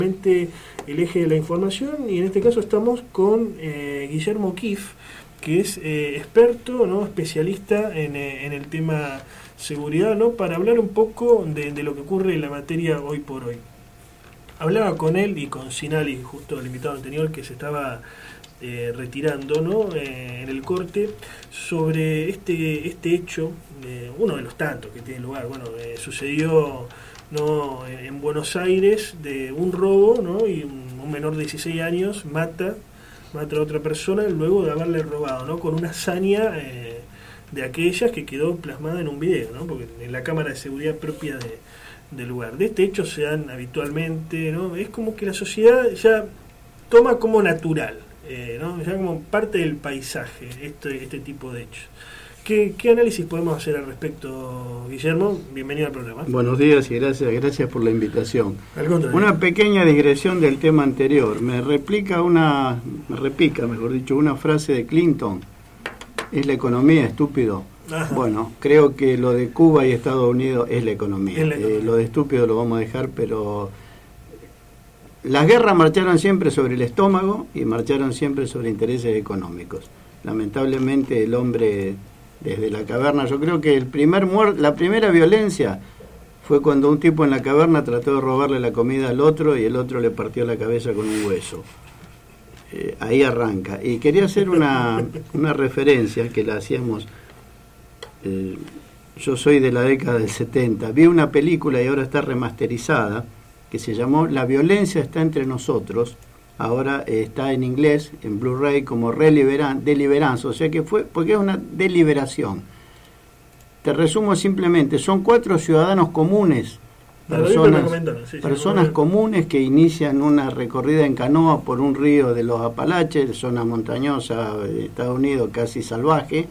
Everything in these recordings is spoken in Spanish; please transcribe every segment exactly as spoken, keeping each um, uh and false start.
el eje de la información, y en este caso estamos con eh, Guillermo Kif, que es eh, experto, ¿no?, especialista en, eh, en el tema seguridad, ¿no?, para hablar un poco de, de lo que ocurre en la materia hoy por hoy. Hablaba con él y con Sinali, justo el invitado anterior, que se estaba eh, retirando, ¿no?, eh, en el corte, sobre este este hecho, eh, uno de los tantos que tiene lugar. Bueno, eh, sucedió, ¿no?, en Buenos Aires, de un robo, ¿no?, y un, un menor de dieciséis años mata mata a otra persona luego de haberle robado, ¿no?, con una hazaña eh, de aquellas que quedó plasmada en un video, ¿no?, porque en la cámara de seguridad propia de, del lugar. De este hecho se dan habitualmente, ¿no?, es como que la sociedad ya toma como natural, eh, ¿no?, ya como parte del paisaje este, este tipo de hechos. ¿Qué, ¿Qué análisis podemos hacer al respecto, Guillermo? Bienvenido al programa. Buenos días y gracias gracias por la invitación. Al contrario. Una pequeña digresión del tema anterior. Me replica una, me repica, mejor dicho, una frase de Clinton. ¿Es la economía, estúpido? Ajá. Bueno, creo que lo de Cuba y Estados Unidos es la economía. Es la economía. Eh, lo de estúpido lo vamos a dejar, pero las guerras marcharon siempre sobre el estómago y marcharon siempre sobre intereses económicos. Lamentablemente el hombre, desde la caverna, yo creo que el primer muer- la primera violencia fue cuando un tipo en la caverna trató de robarle la comida al otro y el otro le partió la cabeza con un hueso. Eh, ahí arranca. Y quería hacer una, una referencia que la hacíamos. Eh, yo soy de la década del setenta. Vi una película y ahora está remasterizada que se llamó La violencia está entre nosotros. Ahora eh, está en inglés, en Blu-ray, como Reliberan- Deliverance, o sea que fue, porque es una deliberación. Te resumo simplemente, son cuatro ciudadanos comunes, personas, sí, personas sí, comunes que inician una recorrida en canoa por un río de los Apalaches, zona montañosa de Estados Unidos, casi salvaje.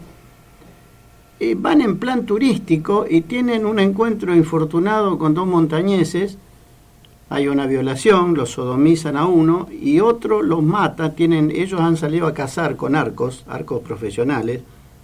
Eh, van en plan turístico y tienen un encuentro infortunado con dos montañeses. Hay una violación, los sodomizan a uno y otro los mata. Tienen, ellos han salido a cazar con arcos, arcos profesionales,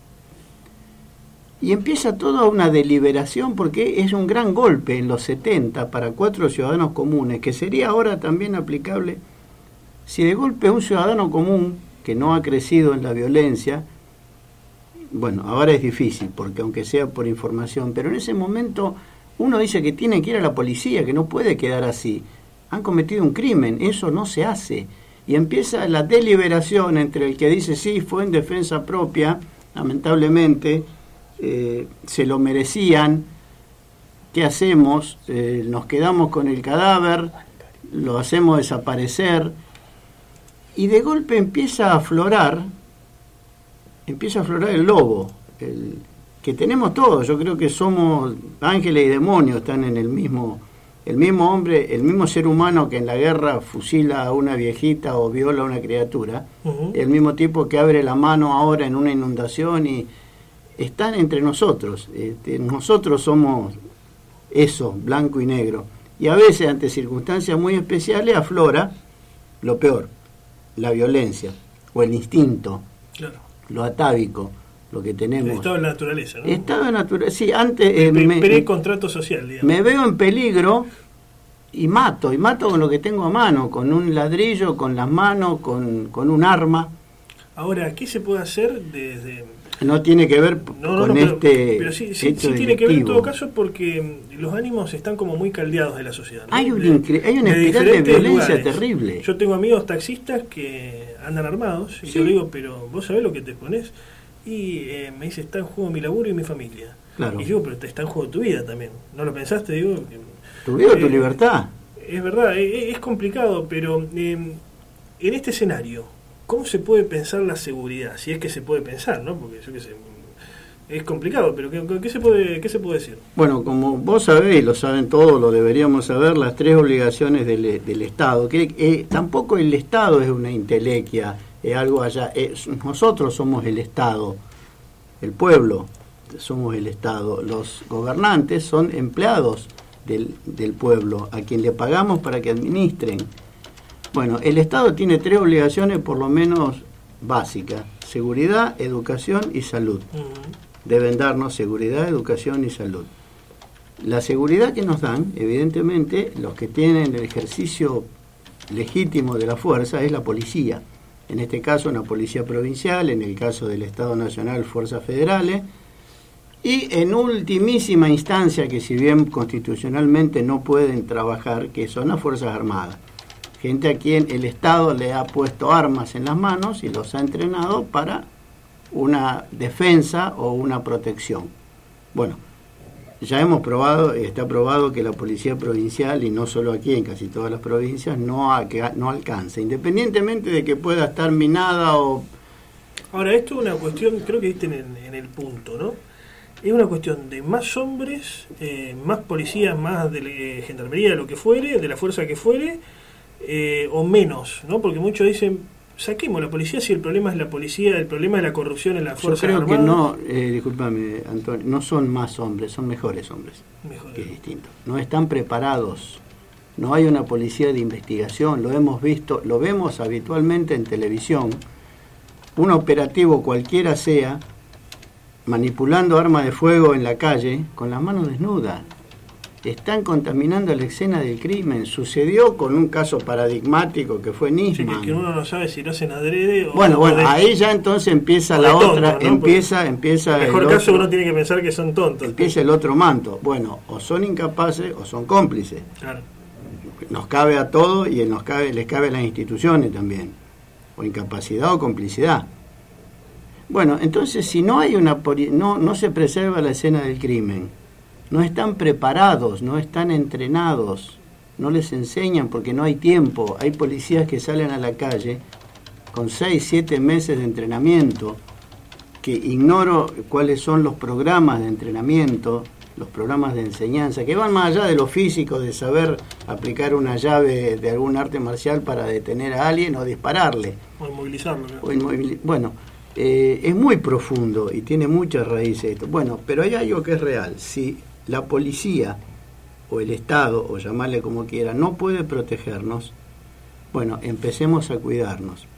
y empieza toda una deliberación porque es un gran golpe en los setenta para cuatro ciudadanos comunes, que sería ahora también aplicable si de golpe un ciudadano común que no ha crecido en la violencia, bueno, ahora es difícil porque aunque sea por información, pero en ese momento uno dice que tiene que ir a la policía, que no puede quedar así. Han cometido un crimen, eso no se hace. Y empieza la deliberación entre el que dice sí, fue en defensa propia, lamentablemente, eh, se lo merecían, ¿qué hacemos? Eh, nos quedamos con el cadáver, lo hacemos desaparecer, y de golpe empieza a aflorar, empieza a aflorar el lobo, el que tenemos todos. Yo creo que somos ángeles y demonios, están en el mismo, el mismo hombre, el mismo ser humano que en la guerra fusila a una viejita o viola a una criatura, uh-huh. El mismo tipo que abre la mano ahora en una inundación, y están entre nosotros. Este, nosotros somos eso, blanco y negro, y a veces ante circunstancias muy especiales aflora lo peor, la violencia o el instinto, claro, lo atávico, lo que tenemos. El estado de la naturaleza, ¿no? Estado de naturaleza, sí, antes... Eh, me, me, pre-contrato social, digamos. Me veo en peligro y mato, y mato con lo que tengo a mano, con un ladrillo, con las manos, con, con un arma. Ahora, ¿qué se puede hacer desde...? No tiene que ver no, no, con no, pero, este pero sí, sí, hecho sí tiene que ver en delictivo. todo caso porque los ánimos están como muy caldeados de la sociedad, ¿no? Hay, un de, incre- hay una espiral de violencia lugares. terrible. Yo tengo amigos taxistas que andan armados y sí. Yo le digo, pero ¿vos sabés lo que te pones? Y eh, me dice, está en juego mi laburo y mi familia. Claro. Y digo, pero está en juego tu vida también. ¿No lo pensaste? Digo, que, tu vida o eh, tu libertad. Es verdad, es, es complicado, pero eh, en este escenario, ¿cómo se puede pensar la seguridad? Si es que se puede pensar, ¿no? Porque yo qué sé, es complicado, pero ¿qué, qué, se puede, ¿qué se puede decir? Bueno, como vos sabéis, lo saben todos, lo deberíamos saber, las tres obligaciones del, del Estado, que eh, tampoco el Estado es una intelequia, es algo allá, es, nosotros somos el Estado, el pueblo somos el Estado, los gobernantes son empleados del, del pueblo, a quien le pagamos para que administren. Bueno, el Estado tiene tres obligaciones por lo menos básicas: seguridad, educación y salud. Uh-huh. Deben darnos seguridad, educación y salud. La seguridad que nos dan, evidentemente, los que tienen el ejercicio legítimo de la fuerza es la policía. En este caso una policía provincial, en el caso del Estado Nacional, fuerzas federales, y en ultimísima instancia, que si bien constitucionalmente no pueden trabajar, que son las Fuerzas Armadas. Gente a quien el Estado le ha puesto armas en las manos y los ha entrenado para una defensa o una protección. Bueno, ya hemos probado, está probado que la policía provincial, y no solo aquí, en casi todas las provincias, no, ha, que, no alcanza, independientemente de que pueda estar minada o... Ahora, esto es una cuestión, creo que viste en, en el punto, ¿no? Es una cuestión de más hombres, eh, más policías, más de eh, gendarmería, de lo que fuere, de la fuerza que fuere, eh, o menos, ¿no? Porque muchos dicen, saquemos la policía si el problema es la policía, el problema es la corrupción en la fuerza armada. Yo creo armadas. que no, eh, discúlpame, Antonio, no son más hombres, son mejores hombres, Mejor. que es distinto. No están preparados, no hay una policía de investigación, lo hemos visto, lo vemos habitualmente en televisión, un operativo cualquiera sea, manipulando armas de fuego en la calle, con las manos desnudas. Están contaminando la escena del crimen. Sucedió con un caso paradigmático que fue Nisman. Sí, que, que uno no sabe si lo hacen adrede o... Bueno, bueno, de, ahí ya entonces empieza la tonto, otra, ¿no? empieza, Porque empieza... En el mejor el caso otro, uno tiene que pensar que son tontos. Empieza el otro manto. Bueno, o son incapaces o son cómplices. Claro. Nos cabe a todos y nos cabe, les cabe a las instituciones también. O incapacidad o complicidad. Bueno, entonces si no hay una no no se preserva la escena del crimen, no están preparados, no están entrenados, no les enseñan porque no hay tiempo. Hay policías que salen a la calle con seis, siete meses de entrenamiento, que ignoro cuáles son los programas de entrenamiento, los programas de enseñanza, que van más allá de lo físico, de saber aplicar una llave de algún arte marcial para detener a alguien o dispararle. O inmovilizarlo. ¿No? O inmovil... Bueno, eh, es muy profundo y tiene muchas raíces esto. Bueno, pero hay algo que es real. Si la policía o el Estado, o llamarle como quiera, no puede protegernos, bueno, empecemos a cuidarnos.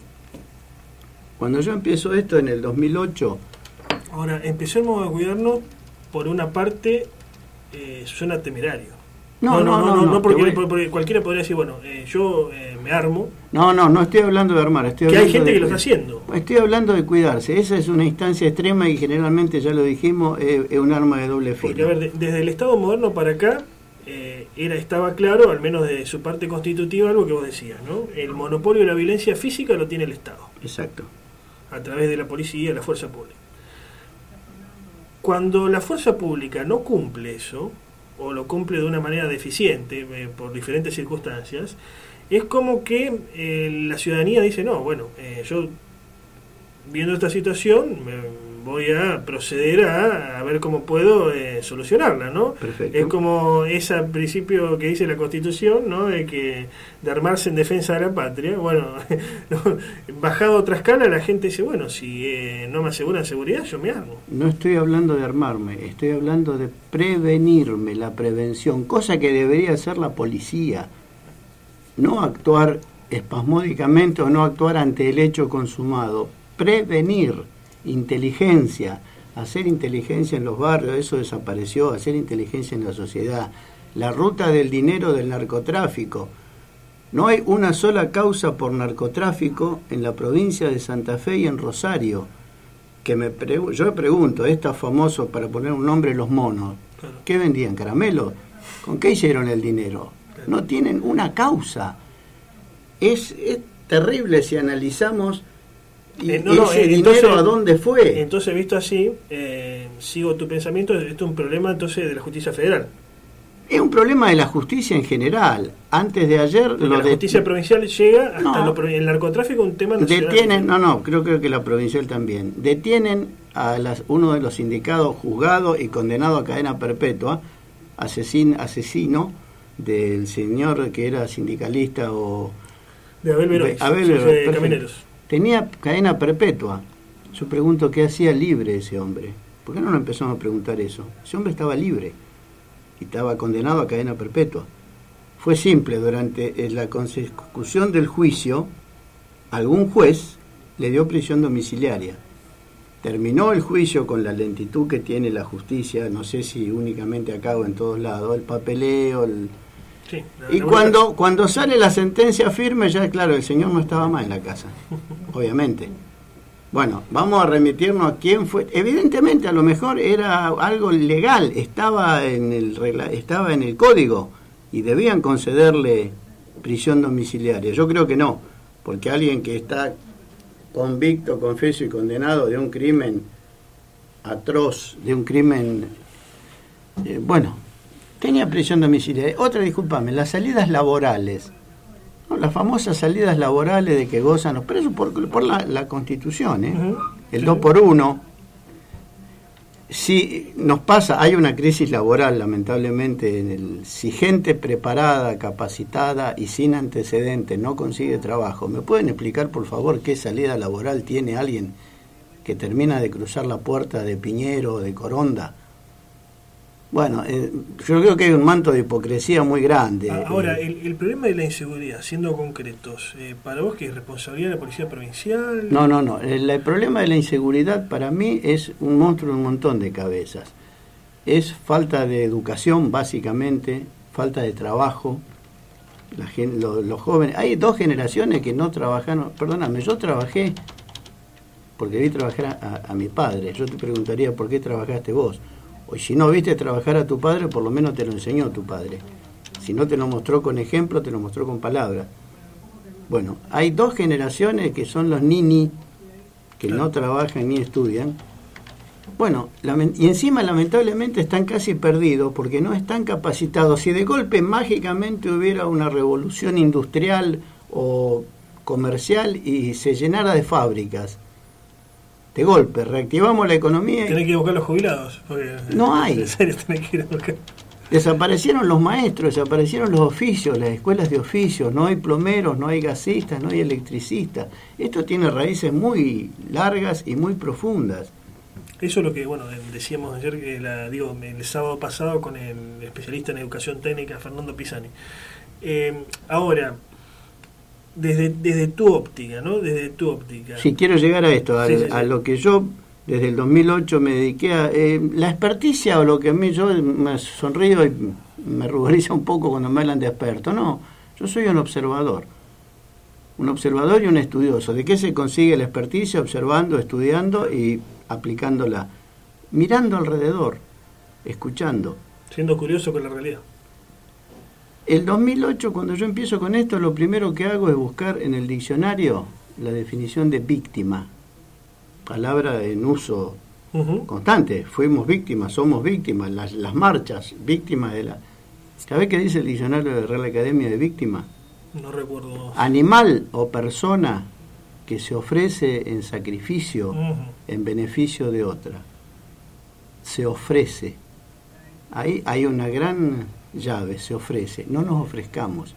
Cuando yo empiezo esto en el dos mil ocho... Ahora, empecemos a cuidarnos, por una parte, eh, suena temerario. No, no, no, no, no, no porque, voy... porque cualquiera podría decir, bueno, eh, yo eh, me armo. No, no, no estoy hablando de armar, estoy que hablando hay gente de... que lo está haciendo. Estoy hablando de cuidarse, esa es una instancia extrema y generalmente, ya lo dijimos, es, es un arma de doble filo. Porque, a ver, de, desde el Estado moderno para acá, eh, era estaba claro, al menos de su parte constitutiva, algo que vos decías, ¿no? El monopolio de la violencia física lo tiene el Estado. Exacto. A través de la policía y la fuerza pública. Cuando la fuerza pública no cumple eso, o lo cumple de una manera deficiente, eh, por diferentes circunstancias, es como que eh, la ciudadanía dice, no, bueno, eh, yo viendo esta situación me voy a proceder a, a ver cómo puedo eh, solucionarla, ¿no? Perfecto. Es como ese principio que dice la Constitución, ¿no? De que de armarse en defensa de la patria. Bueno, no, bajado a otra escala, la gente dice, bueno, si eh, no me aseguran seguridad, yo me armo. No estoy hablando de armarme, estoy hablando de prevenirme, la prevención, cosa que debería hacer la policía. No actuar espasmódicamente o no actuar ante el hecho consumado. Prevenir, inteligencia, hacer inteligencia en los barrios, eso desapareció, hacer inteligencia en la sociedad. La ruta del dinero del narcotráfico. No hay una sola causa por narcotráfico en la provincia de Santa Fe y en Rosario. Que me pregu- yo me pregunto, estos famosos, para poner un nombre, los monos, ¿qué vendían? ¿Caramelos? ¿Con qué hicieron el dinero? No tienen una causa. Es, es terrible si analizamos y eh, no, no, ese eh, dinero entonces, a dónde fue. Entonces, visto así, eh, sigo tu pensamiento, esto es un problema entonces de la justicia federal. Es un problema de la justicia en general. Antes de ayer... Porque lo la de... justicia provincial llega hasta no, lo, el narcotráfico, un tema nacional. Detienen, no, no, creo, creo que la provincial también. Detienen a las, uno de los sindicados juzgado y condenado a cadena perpetua, asesin, asesino del señor que era sindicalista o... De Abel Verón, Abel jefe de Verón, Camineros. Tenía cadena perpetua. Yo pregunto qué hacía libre ese hombre. ¿Por qué no nos empezamos a preguntar eso? Ese hombre estaba libre y estaba condenado a cadena perpetua. Fue simple, durante la consecución del juicio, algún juez le dio prisión domiciliaria. Terminó el juicio con la lentitud que tiene la justicia, no sé si únicamente acá o en todos lados, el papeleo, el, Sí, la, y la cuando, única... cuando sale la sentencia firme, ya claro, el señor no estaba más en la casa, obviamente. Bueno, vamos a remitirnos a quién fue. Evidentemente, a lo mejor era algo legal, estaba en el regla, estaba en el código y debían concederle prisión domiciliaria. Yo creo que no, porque alguien que está convicto, confeso y condenado de un crimen atroz, de un crimen, eh, bueno, tenía prisión domiciliaria. Otra, discúlpame, las salidas laborales. No, las famosas salidas laborales de que gozan los presos por, por la, la Constitución, ¿eh? Uh-huh. El sí. dos por uno. Si nos pasa, hay una crisis laboral, lamentablemente, en el, si gente preparada, capacitada y sin antecedentes no consigue trabajo, ¿me pueden explicar, por favor, qué salida laboral tiene alguien que termina de cruzar la puerta de Piñero o de Coronda? Bueno, eh, yo creo que hay un manto de hipocresía muy grande. Ahora, eh, el, el problema de la inseguridad, siendo concretos, eh, ¿para vos qué es responsabilidad de la Policía Provincial? No, no, no. El, el problema de la inseguridad para mí es un monstruo de un montón de cabezas. Es falta de educación, básicamente, falta de trabajo. La gen, lo, los jóvenes... Hay dos generaciones que no trabajaron... Perdóname, yo trabajé porque vi trabajar a, a mi padre. Yo te preguntaría, ¿por qué trabajaste vos? O si no viste trabajar a tu padre, por lo menos te lo enseñó tu padre. Si no te lo mostró con ejemplo, te lo mostró con palabras. Bueno, hay dos generaciones que son los nini, que no trabajan ni estudian. Bueno, y encima lamentablemente están casi perdidos porque no están capacitados. Si de golpe mágicamente hubiera una revolución industrial o comercial y se llenara de fábricas, de golpe, reactivamos la economía. Tenés que ir a buscar los jubilados. No hay. En serio, tenés que ir a buscar. Desaparecieron los maestros, desaparecieron los oficios, las escuelas de oficios. No hay plomeros, no hay gasistas, no hay electricistas. Esto tiene raíces muy largas y muy profundas. Eso es lo que, bueno, decíamos ayer, que la, digo, el sábado pasado con el especialista en educación técnica, Fernando Pisani. Eh, ahora... Desde, desde tu óptica, ¿no? Desde tu óptica. Sí, quiero llegar a esto, a, sí, sí, sí. a lo que yo desde el dos mil ocho me dediqué a... Eh, la experticia, o lo que a mí yo me sonrío y me ruboriza un poco cuando me hablan de experto. No, yo soy un observador. Un observador y un estudioso. ¿De qué se consigue la experticia? Observando, estudiando y aplicándola. Mirando alrededor, escuchando. Siendo curioso con la realidad. El dos mil ocho, cuando yo empiezo con esto, lo primero que hago es buscar en el diccionario la definición de víctima, palabra en uso uh-huh. constante. Fuimos víctimas, somos víctimas, las, las marchas, víctimas de la... ¿Sabés qué dice el diccionario de Real Academia de víctima? No recuerdo. Animal o persona que se ofrece en sacrificio uh-huh. en beneficio de otra. Se ofrece. Ahí hay una gran... llave, se ofrece, no nos ofrezcamos.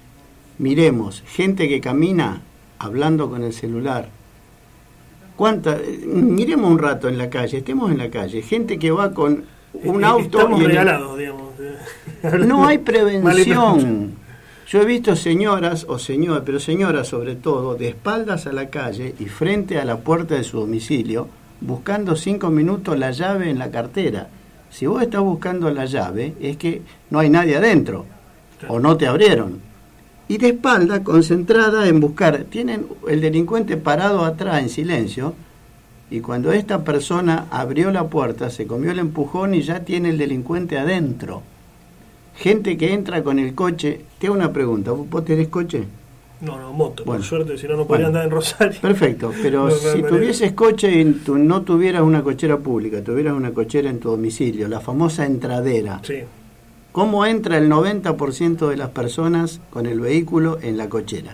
Miremos, gente que camina hablando con el celular. ¿Cuánta? Miremos un rato en la calle, estemos en la calle, gente que va con un auto. Estamos y regalados, digamos. No hay prevención. Yo he visto señoras, o señoras, pero señoras sobre todo, de espaldas a la calle y frente a la puerta de su domicilio, buscando cinco minutos la llave en la cartera. Si vos estás buscando la llave, es que no hay nadie adentro, claro. O no te abrieron. Y de espalda, concentrada en buscar, tienen el delincuente parado atrás en silencio, y cuando esta persona abrió la puerta, se comió el empujón y ya tiene el delincuente adentro. Gente que entra con el coche. Te hago una pregunta, ¿vos tenés coche? No, no, moto, bueno, por suerte, si no, no podría bueno, andar en Rosario. Perfecto, pero no, si no, tuvieses coche y tu, no tuvieras una cochera pública, tuvieras una cochera en tu domicilio, la famosa entradera, sí. ¿Cómo entra el noventa por ciento de las personas con el vehículo en la cochera?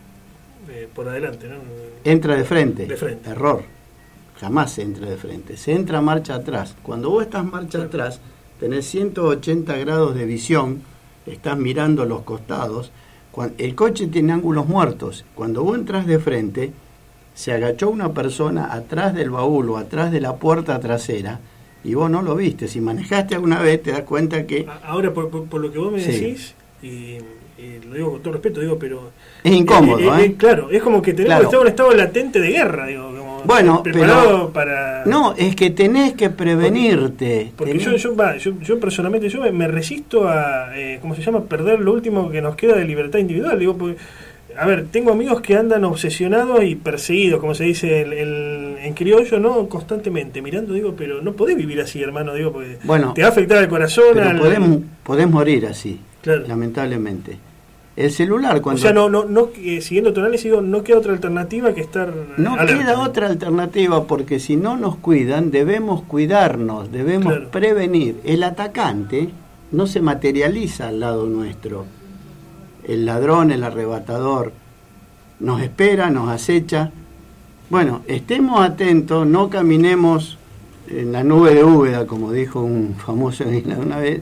Eh, por adelante, ¿no? Entra de frente. De frente. Error. Jamás se entra de frente. Se entra marcha atrás. Cuando vos estás marcha sí. atrás, tenés ciento ochenta grados de visión, estás mirando los costados. El coche tiene ángulos muertos. Cuando vos entras de frente, se agachó una persona atrás del baúl o atrás de la puerta trasera y vos no lo viste. Si manejaste alguna vez, te das cuenta que... Ahora, por, por, por lo que vos me decís, sí. y, y lo digo con todo respeto, digo, pero... Es incómodo, eh, eh, ¿eh? eh claro, es como que tenemos claro. un estado latente de guerra, digo. Como, bueno, preparado pero, para... No, es que tenés que prevenirte. Porque, porque tenés... yo, yo, va, yo, yo personalmente yo me, me resisto a, eh, ¿cómo se llama?, perder lo último que nos queda de libertad individual. Digo, porque, a ver, tengo amigos que andan obsesionados y perseguidos, como se dice el, el, en criollo, ¿no? Constantemente mirando, digo, pero no podés vivir así, hermano, digo, porque bueno, te va a afectar el corazón. Pero al... podés, podés morir así, claro. Lamentablemente. El celular, cuando... O sea, no, no, no, eh, siguiendo tu análisis, digo, no queda otra alternativa que estar... No alerta. queda otra alternativa, porque si no nos cuidan, debemos cuidarnos, debemos claro. prevenir. El atacante no se materializa al lado nuestro. El ladrón, el arrebatador, nos espera, nos acecha. Bueno, estemos atentos, no caminemos en la nube de Úbeda, como dijo un famoso una vez.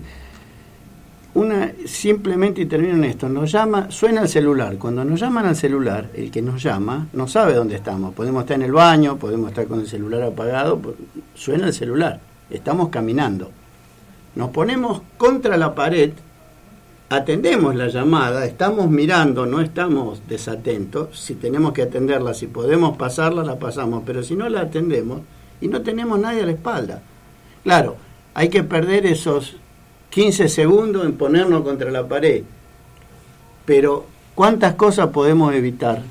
Una, simplemente, y termino en esto, nos llama, suena el celular. Cuando nos llaman al celular, el que nos llama no sabe dónde estamos. Podemos estar en el baño, podemos estar con el celular apagado, suena el celular, estamos caminando. Nos ponemos contra la pared, atendemos la llamada, estamos mirando, no estamos desatentos. Si tenemos que atenderla, si podemos pasarla, la pasamos, pero si no la atendemos y no tenemos nadie a la espalda. Claro, hay que perder esos quince segundos en ponernos contra la pared. Pero, ¿cuántas cosas podemos evitar?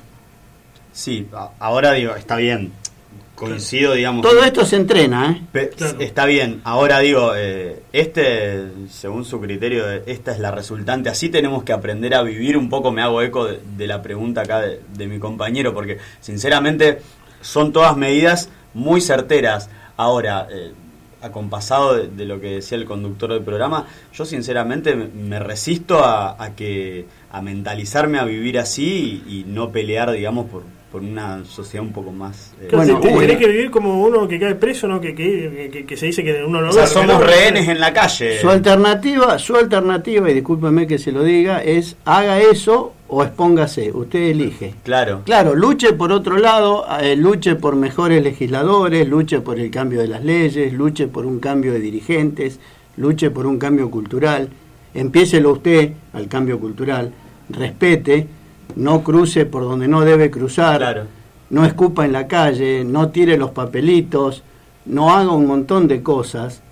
Sí, ahora digo, está bien. Coincido, digamos. Todo esto se entrena, ¿eh? Pe- claro. Está bien. Ahora digo, eh, este, según su criterio, esta es la resultante. Así tenemos que aprender a vivir un poco. Me hago eco de, de la pregunta acá de, de mi compañero, porque sinceramente son todas medidas muy certeras. Ahora, eh, acompasado de, de lo que decía el conductor del programa, yo sinceramente me resisto a, a que a mentalizarme a vivir así y, y no pelear, digamos, por, por una sociedad un poco más... Eh, bueno, segura. Tenés que vivir como uno que cae preso, ¿no? Que, que, que, que se dice que uno no... O sea, somos rehenes en la calle. Su alternativa, su alternativa, y discúlpeme que se lo diga, es haga eso o expóngase, usted elige. Claro. Claro, luche por otro lado, eh, luche por mejores legisladores, luche por el cambio de las leyes, luche por un cambio de dirigentes, luche por un cambio cultural, empiécelo usted al cambio cultural, respete, no cruce por donde no debe cruzar, claro. No escupa en la calle, no tire los papelitos, no haga un montón de cosas.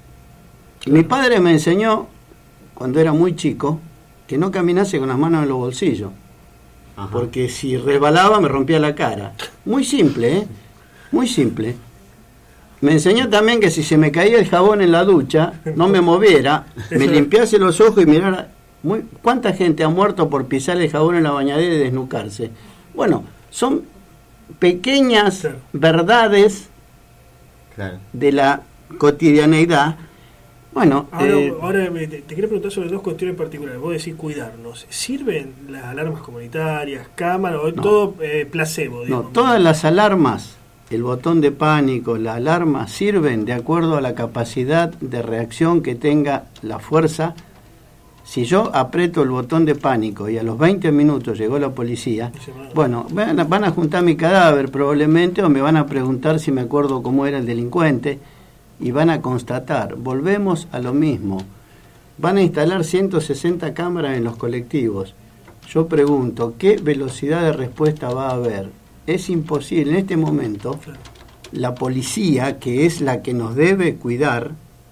Mi padre me enseñó, cuando era muy chico, que no caminase con las manos en los bolsillos. Ajá. Porque si resbalaba me rompía la cara. Muy simple, ¿eh? Muy simple. Me enseñó también que si se me caía el jabón en la ducha, no me moviera, me limpiase los ojos y mirara. Muy, ¿cuánta gente ha muerto por pisar el jabón en la bañadera y desnucarse? Bueno, son pequeñas claro. verdades claro. de la cotidianeidad. Bueno, ahora, eh, ahora te, te quiero preguntar sobre dos cuestiones particulares. Vos decís cuidarnos. ¿Sirven las alarmas comunitarias, cámaras o no. todo eh, placebo? Digamos? No, todas las alarmas, el botón de pánico, la alarma, sirven de acuerdo a la capacidad de reacción que tenga la fuerza. Si yo aprieto el botón de pánico y a los veinte minutos llegó la policía, bueno, van a, van a juntar mi cadáver probablemente o me van a preguntar si me acuerdo cómo era el delincuente. Y van a constatar, volvemos a lo mismo, van a instalar ciento sesenta cámaras en los colectivos. Yo pregunto, ¿qué velocidad de respuesta va a haber? Es imposible, en este momento, la policía, que es la que nos debe cuidar,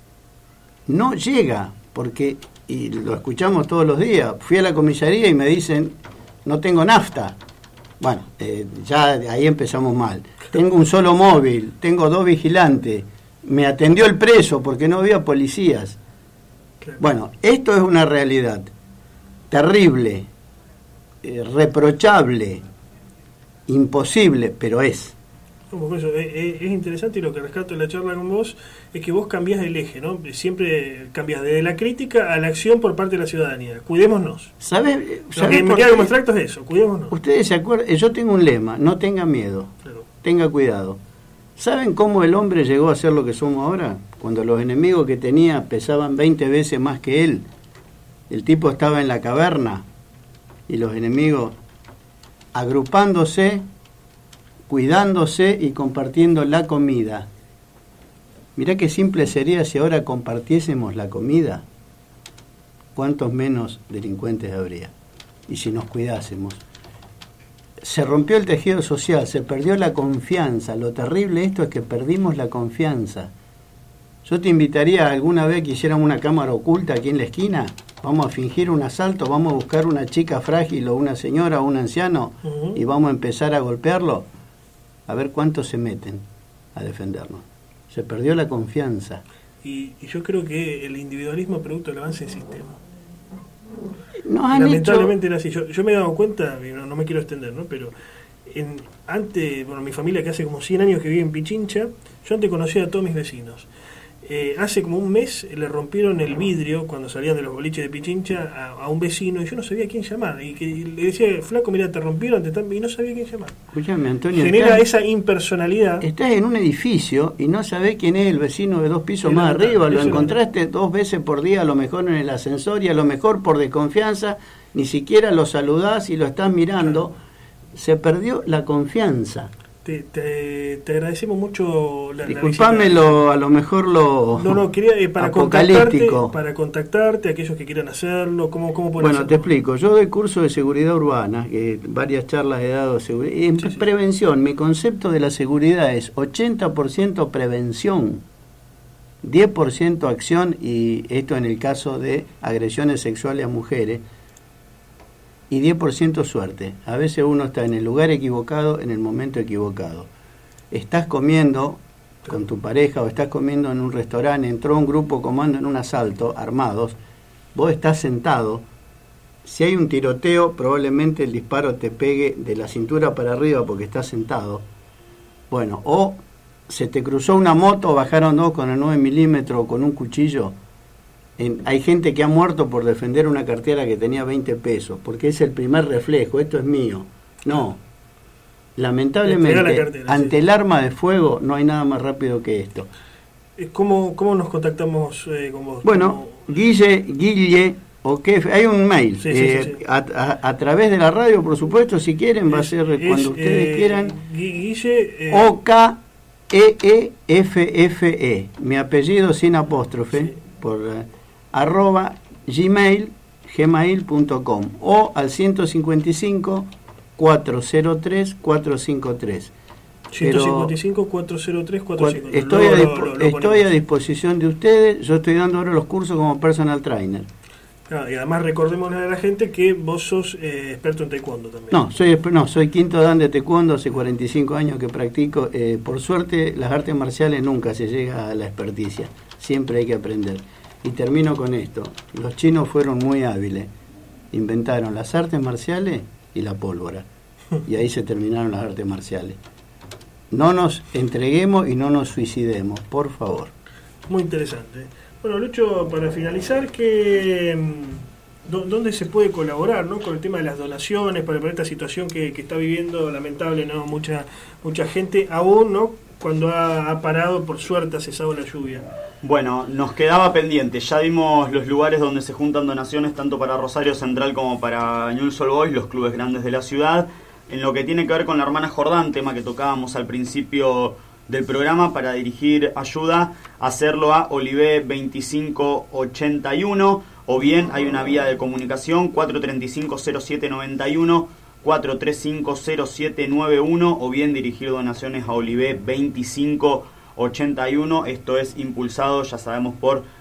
no llega, porque, y lo escuchamos todos los días, fui a la comisaría y me dicen, no tengo nafta. Bueno, eh, ya ahí empezamos mal. Tengo un solo móvil, tengo dos vigilantes. Me atendió el preso porque no había policías. Bueno, esto es una realidad terrible, eh, reprochable, imposible, pero es. Como eso, es, es interesante, y lo que rescato de la charla con vos es que vos cambiás el eje, ¿no? Siempre cambiás desde la crítica a la acción por parte de la ciudadanía. Cuidémonos. ¿Sabes? Lo que me queda como extracto es eso, cuidémonos. Ustedes se acuerdan, yo tengo un lema, no tenga miedo, claro. Tenga cuidado. ¿Saben cómo el hombre llegó a ser lo que somos ahora? Cuando los enemigos que tenía pesaban veinte veces más que él. El tipo estaba en la caverna y los enemigos agrupándose, cuidándose y compartiendo la comida. Mirá qué simple sería si ahora compartiésemos la comida. ¿Cuántos menos delincuentes habría? Y si nos cuidásemos. se rompió el tejido social, se perdió la confianza. Lo terrible de esto es que perdimos la confianza. Yo te invitaría alguna vez que hiciéramos una cámara oculta aquí en la esquina. Vamos a fingir un asalto, vamos a buscar una chica frágil o una señora o un anciano uh-huh. y vamos a empezar a golpearlo. A ver cuántos se meten a defendernos. Se perdió la confianza. Y, y yo creo que el individualismo es producto del avance del sistema. Nos han Lamentablemente hecho... era así. Yo, yo me he dado cuenta, no, no me quiero extender, ¿no? Pero en, antes, bueno, mi familia que hace como cien años que vive en Pichincha, yo antes conocía a todos mis vecinos. Eh, hace como un mes le rompieron el vidrio cuando salían de los boliches de Pichincha a, a un vecino y yo no sabía a quién llamar. Y que y le decía, flaco, mira, te rompieron, te están... y no sabía a quién llamar. Escúchame, Antonio. Genera estás, esa impersonalidad. Estás en un edificio y no sabés quién es el vecino de dos pisos más verdad, arriba. Lo encontraste verdad. dos veces por día, a lo mejor en el ascensor y a lo mejor por desconfianza. Ni siquiera lo saludás y lo estás mirando. Claro. Se perdió la confianza. Te, te, te agradecemos mucho la, Disculpame, la lo, a lo mejor lo no no quería eh, para contactarte para contactarte aquellos que quieran hacerlo, cómo cómo bueno hacerlo? Te explico. Yo doy curso de seguridad urbana, eh, varias charlas he dado de seguridad en sí, prevención. Sí. Mi concepto de la seguridad es ochenta por ciento prevención, diez por ciento acción, y esto en el caso de agresiones sexuales a mujeres, y diez por ciento suerte. A veces uno está en el lugar equivocado, en el momento equivocado. Estás comiendo con tu pareja o estás comiendo en un restaurante, entró un grupo comando en un asalto, armados, vos estás sentado. Si hay un tiroteo, probablemente el disparo te pegue de la cintura para arriba porque estás sentado. Bueno, o se te cruzó una moto, bajaron dos con el nueve milímetros o con un cuchillo. En, hay gente que ha muerto por defender una cartera que tenía veinte pesos, porque es el primer reflejo, esto es mío. No, lamentablemente, cartera, ante sí. el arma de fuego no hay nada más rápido que esto. ¿Cómo, cómo nos contactamos eh, con vos? Bueno, ¿Cómo? Guille, Guille, o qué, hay un mail, sí, sí, eh, sí, sí. A, a, a través de la radio, por supuesto, si quieren, es, va a ser es, cuando ustedes eh, quieran. Guille, eh, O K E E F F E, mi apellido sin apóstrofe, sí. por... Eh, arroba gmail gmail punto com o al ciento cincuenta y cinco, cuatrocientos tres, cuatrocientos cincuenta y tres. ciento cincuenta y cinco, cuatrocientos tres, cuatrocientos cincuenta y tres. Estoy, lo, a, dispo lo, lo estoy a disposición de ustedes. Yo estoy dando ahora los cursos como personal trainer. Ah, y además recordémosle a la gente que vos sos eh, experto en taekwondo también. No, soy no, soy quinto dan de taekwondo, hace cuarenta y cinco años que practico. Eh, por suerte, las artes marciales nunca se llega a la experticia. Siempre hay que aprender. Y termino con esto. Los chinos fueron muy hábiles. Inventaron las artes marciales y la pólvora. Y ahí se terminaron las artes marciales. No nos entreguemos y no nos suicidemos, por favor. Muy interesante. Bueno, Lucho, para finalizar, que ¿dónde se puede colaborar, ¿no? Con el tema de las donaciones para, para esta situación que, que está viviendo, lamentable, ¿no? Mucha mucha gente aún, ¿no? Cuando ha, ha parado, por suerte, ha cesado la lluvia. Bueno, nos quedaba pendiente. Ya dimos los lugares donde se juntan donaciones, tanto para Rosario Central como para Newell's Old Boys, los clubes grandes de la ciudad. En lo que tiene que ver con la hermana Jordán, tema que tocábamos al principio del programa, para dirigir ayuda, hacerlo a Olivé veinticinco ochenta y uno, o bien hay una vía de comunicación cuatro tres cinco, cero siete nueve uno, cuatro tres cinco, cero siete nueve uno, o bien dirigir donaciones a Olivé veinticinco ochenta y uno. Esto es impulsado, ya sabemos, por